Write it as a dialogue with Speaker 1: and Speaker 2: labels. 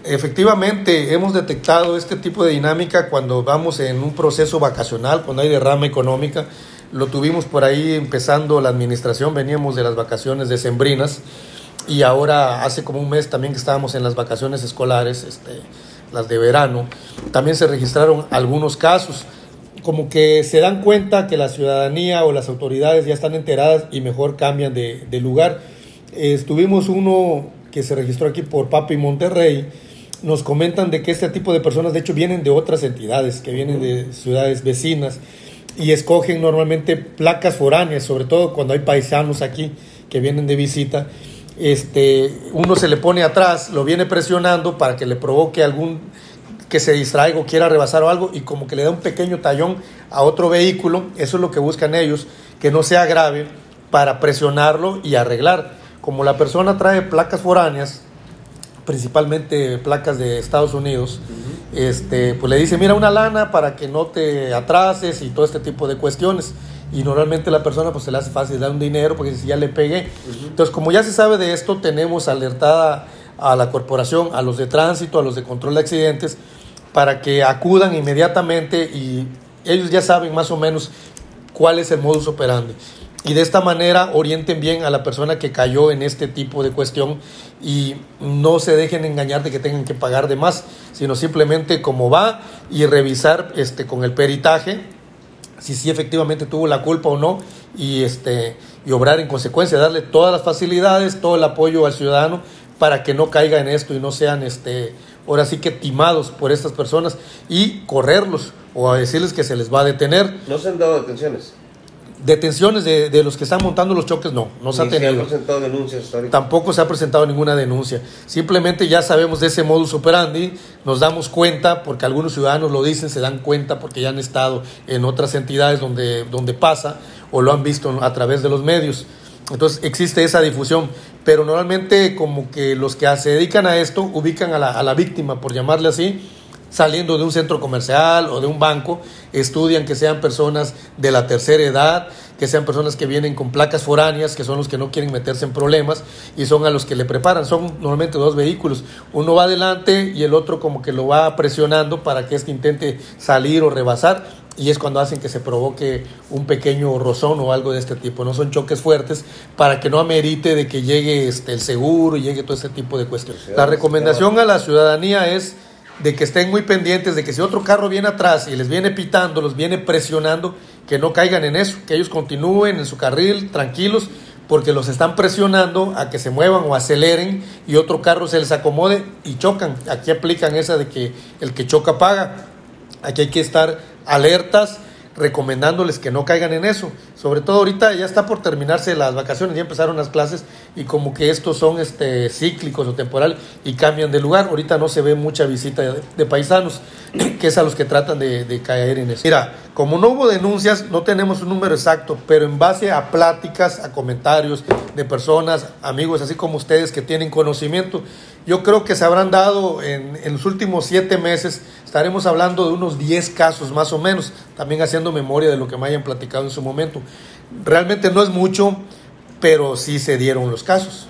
Speaker 1: Efectivamente, hemos detectado este tipo de dinámica cuando vamos en un proceso vacacional, cuando hay derrama económica. Lo tuvimos por ahí empezando la administración, veníamos de las vacaciones decembrinas y ahora hace como un mes también que estábamos en las vacaciones escolares, las de verano. También se registraron algunos casos, como que se dan cuenta que la ciudadanía o las autoridades ya están enteradas y mejor cambian de lugar. Tuvimos uno que se registró aquí por Papi Monterrey. Nos comentan de que este tipo de personas de hecho vienen de otras entidades, que vienen de ciudades vecinas y escogen normalmente placas foráneas, sobre todo cuando hay paisanos aquí que vienen de visita. Uno se le pone atrás, lo viene presionando para que le provoque que se distraiga o quiera rebasar o algo, y como que le da un pequeño tallón a otro vehículo. Eso es lo que buscan ellos, que no sea grave, para presionarlo y arreglar. Como la persona trae placas foráneas, principalmente placas de Estados Unidos, pues le dice, mira, una lana para que no te atrases y todo este tipo de cuestiones. Y normalmente la persona pues se le hace fácil dar un dinero porque si ya le pegué. Entonces, como ya se sabe de esto, tenemos alertada a la corporación, a los de tránsito, a los de control de accidentes, para que acudan inmediatamente, y ellos ya saben más o menos cuál es el modus operandi. Y de esta manera orienten bien a la persona que cayó en este tipo de cuestión y no se dejen engañar de que tengan que pagar de más, sino simplemente como va y revisar con el peritaje si sí efectivamente tuvo la culpa o no, y obrar en consecuencia, darle todas las facilidades, todo el apoyo al ciudadano para que no caiga en esto y no sean ahora sí que timados por estas personas y correrlos o a decirles que se les va a detener.
Speaker 2: ¿No se han dado detenciones?
Speaker 1: Detenciones de los que están montando los choques no se ha tenido.
Speaker 2: ¿Se han presentado denuncias hasta ahorita?
Speaker 1: Tampoco se ha presentado ninguna denuncia. Simplemente ya sabemos de ese modus operandi, nos damos cuenta, porque algunos ciudadanos lo dicen, se dan cuenta porque ya han estado en otras entidades donde pasa o lo han visto a través de los medios. Entonces existe esa difusión, pero normalmente como que los que se dedican a esto ubican a la víctima, por llamarle así, saliendo de un centro comercial o de un banco, estudian que sean personas de la tercera edad, que sean personas que vienen con placas foráneas, que son los que no quieren meterse en problemas y son a los que le preparan. Son normalmente dos vehículos, uno va adelante y el otro como que lo va presionando para que intente salir o rebasar, y es cuando hacen que se provoque un pequeño rozón o algo de este tipo. No son choques fuertes para que no amerite de que llegue el seguro y llegue todo ese tipo de cuestiones. La recomendación a la ciudadanía es de que estén muy pendientes de que si otro carro viene atrás y les viene pitando, los viene presionando, que no caigan en eso, que ellos continúen en su carril tranquilos, porque los están presionando a que se muevan o aceleren y otro carro se les acomode y chocan. Aquí aplican esa de que el que choca paga. Aquí hay que estar alertas, recomendándoles que no caigan en eso. Sobre todo ahorita ya está por terminarse las vacaciones, ya empezaron las clases y como que estos son cíclicos o temporales y cambian de lugar. Ahorita no se ve mucha visita de paisanos, que es a los que tratan de caer en eso. Mira, como no hubo denuncias, no tenemos un número exacto, pero en base a pláticas, a comentarios de personas, amigos, así como ustedes que tienen conocimiento, yo creo que se habrán dado en los últimos 7 meses, estaremos hablando de unos 10 casos más o menos, también haciendo memoria de lo que me hayan platicado en su momento. Realmente no es mucho, pero sí se dieron los casos.